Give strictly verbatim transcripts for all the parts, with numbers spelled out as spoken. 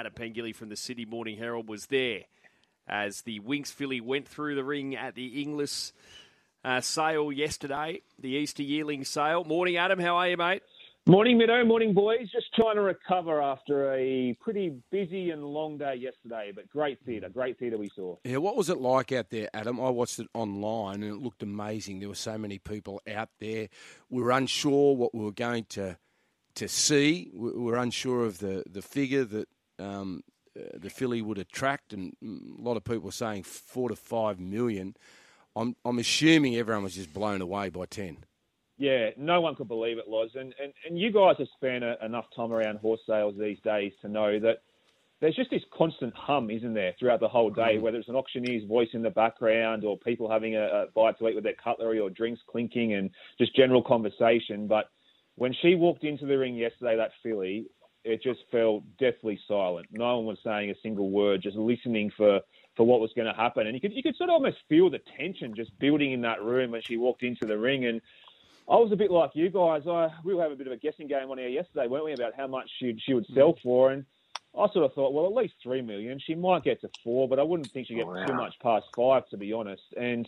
Adam Pengilly from the Sydney Morning Herald was there as the Winx filly went through the ring at the Inglis uh, sale yesterday, the Easter yearling sale. Morning, Adam. How are you, mate? Morning, Middo. Morning, boys. Just trying to recover after a pretty busy and long day yesterday, but great theatre. Great theatre we saw. Yeah, what was it like out there, Adam? I watched it online and it looked amazing. There were so many people out there. We were unsure what we were going to to see. We were unsure of the, the figure that um, uh, the filly would attract, and a lot of people were saying four to five million. I'm I'm assuming everyone was just blown away by ten. Yeah, no one could believe it, Loz. And, and, and you guys have spent a, enough time around horse sales these days to know that there's just this constant hum, isn't there, throughout the whole day, whether it's an auctioneer's voice in the background or people having a, a bite to eat with their cutlery or drinks clinking and just general conversation. But when she walked into the ring yesterday, that filly, it just felt deathly silent. No one was saying a single word, just listening for, for what was going to happen. And you could you could sort of almost feel the tension just building in that room when she walked into the ring. And I was a bit like you guys. I we were having a bit of a guessing game on here yesterday, weren't we, about how much she she would sell for? And I sort of thought, well, at least three million. She might get to four, but I wouldn't think she'd get oh, wow. too much past five, to be honest. And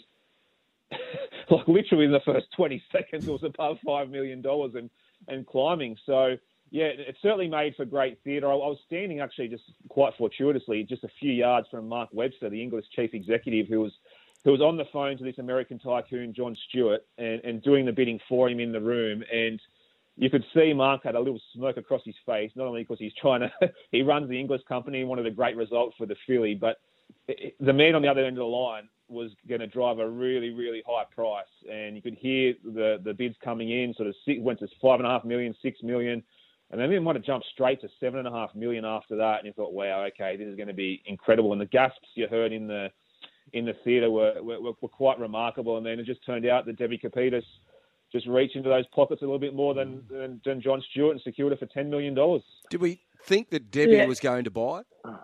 like literally in the first twenty seconds, it was above five million dollars and and climbing. So yeah, it certainly made for great theatre. I, I was standing actually just quite fortuitously just a few yards from Mark Webster, the English chief executive, who was. who was on the phone to this American tycoon, John Stewart, and, and doing the bidding for him in the room. And you could see Mark had a little smirk across his face, not only because he's trying to, he runs the English company and wanted a great result for the filly, but it, the man on the other end of the line was going to drive a really, really high price. And you could hear the, the bids coming in, sort of six, went to five and a half million, six million, and then they might have jumped straight to seven and a half million after that. And you thought, wow, okay, this is going to be incredible. And the gasps you heard in the, in the theatre were, were, were quite remarkable. And then it just turned out that Debbie Kapitas just reached into those pockets a little bit more than, than, than John Stewart and secured it for ten million dollars. Did we think that Debbie yeah. was going to buy it? Uh,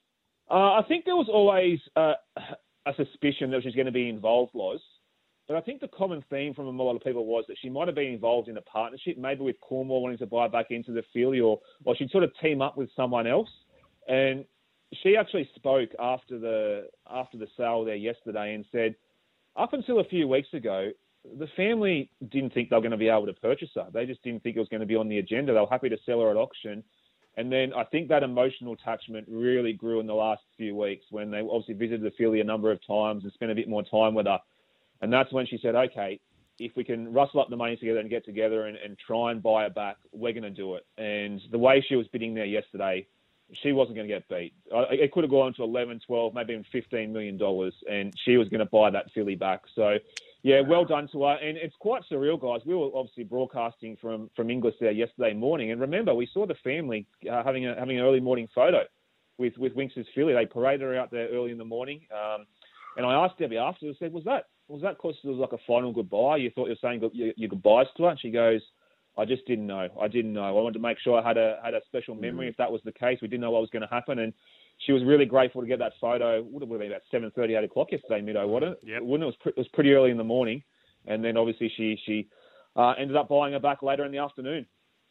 I think there was always uh, a suspicion that she was going to be involved, Loz. But I think the common theme from a lot of people was that she might have been involved in a partnership, maybe with Cornwall wanting to buy back into the filly, or, or she'd sort of team up with someone else. And she actually spoke after the after the sale there yesterday and said, up until a few weeks ago, the family didn't think they were going to be able to purchase her. They just didn't think it was going to be on the agenda. They were happy to sell her at auction. And then I think that emotional attachment really grew in the last few weeks when they obviously visited the filly a number of times and spent a bit more time with her. And that's when she said, okay, if we can rustle up the money together and get together and, and try and buy it back, we're going to do it. And the way she was bidding there yesterday, she wasn't going to get beat. It could have gone to eleven, twelve, maybe even fifteen million dollars, and she was going to buy that filly back. So, yeah, well done to her. And it's quite surreal, guys. We were obviously broadcasting from, from Inglis there yesterday morning. And remember, we saw the family uh, having a, having an early morning photo with, with Winx's filly. They paraded her out there early in the morning. Um, and I asked Debbie after, I said, was that was that because it was like a final goodbye? You thought you were saying your, your goodbyes to her? And she goes, I just didn't know. I didn't know. I wanted to make sure I had a had a special memory. Mm. If that was the case, we didn't know what was going to happen, and she was really grateful to get that photo. Would have been about seven thirty, eight o'clock yesterday, Middo, wasn't it? Yep. It wasn't. It was, pre- it was pretty early in the morning, and then obviously she she uh, ended up buying her back later in the afternoon.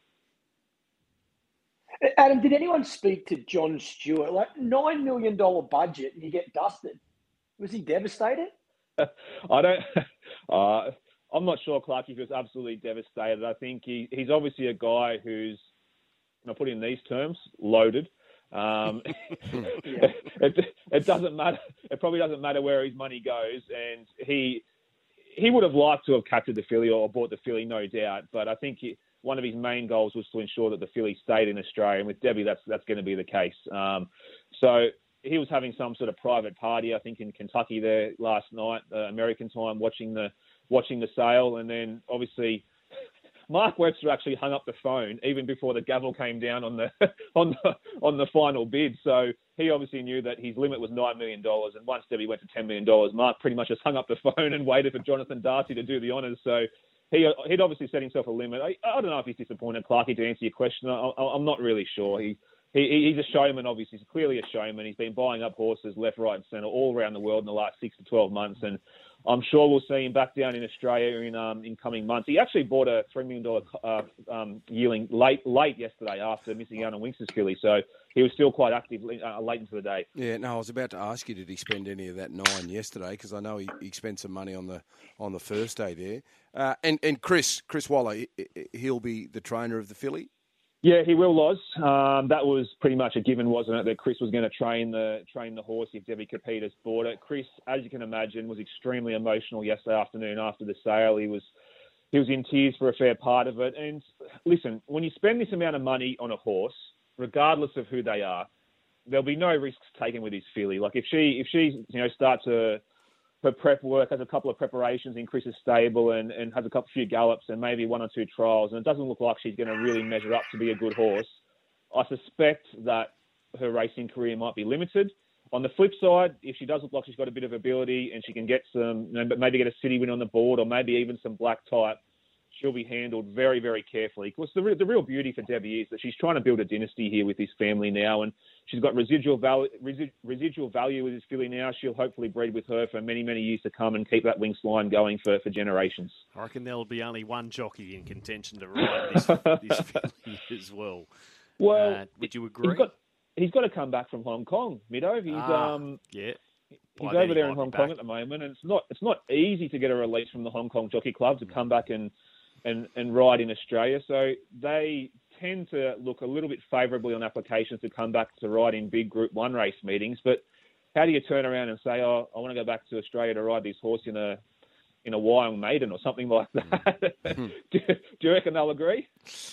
Adam, did anyone speak to John Stewart? Like nine million dollar budget, and you get dusted. Was he devastated? I don't. Uh, I'm not sure, Clark, if he was absolutely devastated. I think he, he's obviously a guy who's, and I'll put it in these terms, loaded. Um, yeah. it, it doesn't matter. It probably doesn't matter where his money goes. And he he would have liked to have captured the filly or bought the filly, no doubt. But I think he, one of his main goals was to ensure that the filly stayed in Australia. And with Debbie, that's that's going to be the case. Um, so he was having some sort of private party, I think, in Kentucky there last night, uh, American time, watching the watching the sale. And then obviously Mark Webster actually hung up the phone even before the gavel came down on the on the on the final bid. So he obviously knew that his limit was nine million dollars, and once Debbie went to ten million dollars, Mark pretty much just hung up the phone and waited for Jonathan Darcy to do the honours. So he he'd obviously set himself a limit. I, I don't know if he's disappointed, Clarkie, to answer your question. I, I, I'm not really sure. He He, he's a showman, obviously. He's clearly a showman. He's been buying up horses left, right and centre all around the world in the last six to twelve months. And I'm sure we'll see him back down in Australia in um, in coming months. He actually bought a three million dollars uh, um, yearling late late yesterday after missing out on Winx's filly. So he was still quite active uh, late into the day. Yeah, no, I was about to ask you, did he spend any of that nine yesterday? Because I know he, he spent some money on the on the first day there. Uh, and and Chris Chris Waller, he'll be the trainer of the filly. Yeah, he will, Loz. Um, that was pretty much a given, wasn't it, that Chris was going to train the train the horse if Debbie Capitas bought it. Chris, as you can imagine, was extremely emotional yesterday afternoon after the sale. He was he was in tears for a fair part of it. And listen, when you spend this amount of money on a horse, regardless of who they are, there'll be no risks taken with his filly. Like if she if she you know starts her her prep work, has a couple of preparations in Chris's stable and, and has a couple few gallops and maybe one or two trials, and it doesn't look like she's going to really measure up to be a good horse, I suspect that her racing career might be limited. On the flip side, if she does look like she's got a bit of ability and she can get some, you know, but maybe get a city win on the board or maybe even some black type, she'll be handled very, very carefully. Because the, re- the real beauty for Debbie is that she's trying to build a dynasty here with this family now, and she's got residual value, resi- residual value with this filly now. She'll hopefully breed with her for many, many years to come and keep that Winx line going for, for generations. I reckon there'll be only one jockey in contention to ride this, this filly as well. Well, uh, would you agree? He's got, he's got to come back from Hong Kong, Middo. He's ah, um, yeah. He's By over there in Hong Kong at the moment, and it's not it's not easy to get a release from the Hong Kong Jockey Club to come back and And, and ride in Australia. So they tend to look a little bit favourably on applications to come back to ride in big Group one race meetings. But how do you turn around and say, oh, I want to go back to Australia to ride this horse in a in a Wyong Maiden or something like that? Mm. do, do you reckon they'll agree?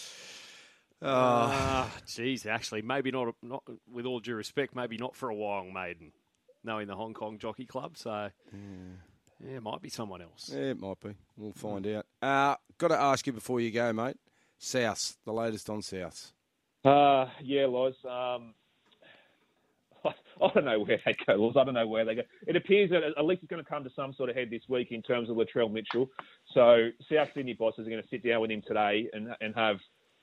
Ah, uh, geez, actually, maybe not, not, with all due respect, maybe not for a Wyong Maiden, knowing the Hong Kong Jockey Club. So... Yeah. Yeah, it might be someone else. Yeah, it might be. We'll find out. Uh, got to ask you before you go, mate. South, the latest on South. Uh, yeah, Loz. Um, I, I don't know where they go, Loz. I don't know where they go. It appears that at least it's going to come to some sort of head this week in terms of Latrell Mitchell. So South Sydney bosses are going to sit down with him today and and have,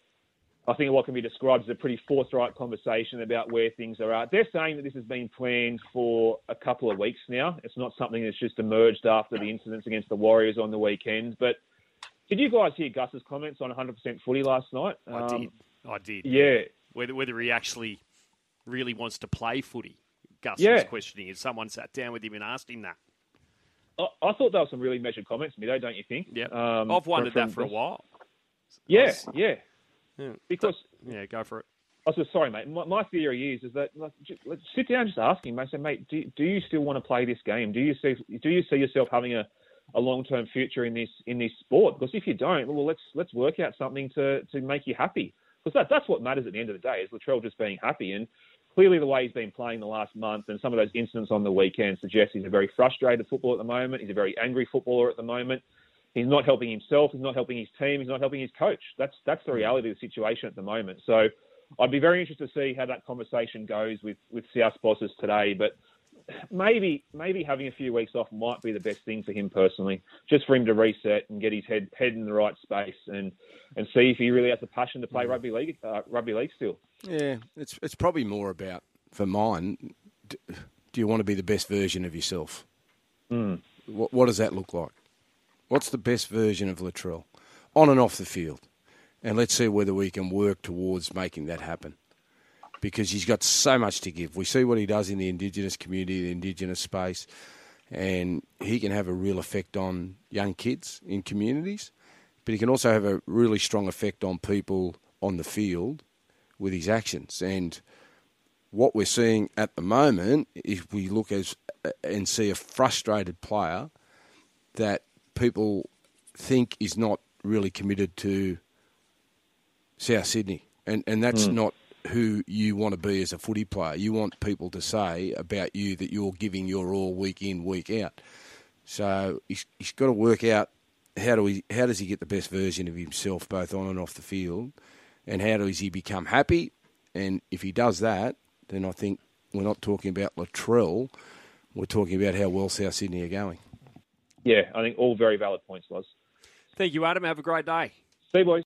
I think, what can be described as a pretty forthright conversation about where things are at. They're saying that this has been planned for a couple of weeks now. It's not something that's just emerged after the incidents against the Warriors on the weekend. But did you guys hear Gus's comments on one hundred percent footy last night? I um, did. I did. Yeah. Whether whether he actually really wants to play footy. Gus yeah. was questioning if someone sat down with him and asked him that. I, I thought there were some really measured comments, Middo, don't you think? Yeah. Um, I've wondered from, that for from, a while. Yeah, was, yeah. Yeah. Because yeah, go for it. I was just, sorry, mate. My, my theory is is that like, just, let's sit down and just ask him. Mate, say, mate, do, do you still want to play this game? Do you see do you see yourself having a, a long term future in this in this sport? Because if you don't, well, let's let's work out something to, to make you happy. Because that that's what matters at the end of the day is Latrell just being happy. And clearly, the way he's been playing the last month and some of those incidents on the weekend suggest he's a very frustrated footballer at the moment. He's a very angry footballer at the moment. He's not helping himself. He's not helping his team. He's not helping his coach. That's that's the reality of the situation at the moment. So I'd be very interested to see how that conversation goes with, with South bosses today. But maybe maybe having a few weeks off might be the best thing for him personally, just for him to reset and get his head head in the right space and, and see if he really has a passion to play rugby league uh, rugby league still. Yeah, it's it's probably more about, for mine, do you want to be the best version of yourself? Mm. What, what does that look like? What's the best version of Latrell on and off the field? And let's see whether we can work towards making that happen. Because he's got so much to give. We see what he does in the Indigenous community, the Indigenous space, and he can have a real effect on young kids in communities, but he can also have a really strong effect on people on the field with his actions. And what we're seeing at the moment, if we look as and see a frustrated player that people think is not really committed to South Sydney. And and that's mm. not who you want to be as a footy player. You want people to say about you that you're giving your all week in, week out. So he's, he's got to work out how do he how does he get the best version of himself both on and off the field, and how does he become happy? And if he does that, then I think we're not talking about Latrell. We're talking about how well South Sydney are going. Yeah, I think all very valid points, Loz. Thank you, Adam. Have a great day. See you, boys.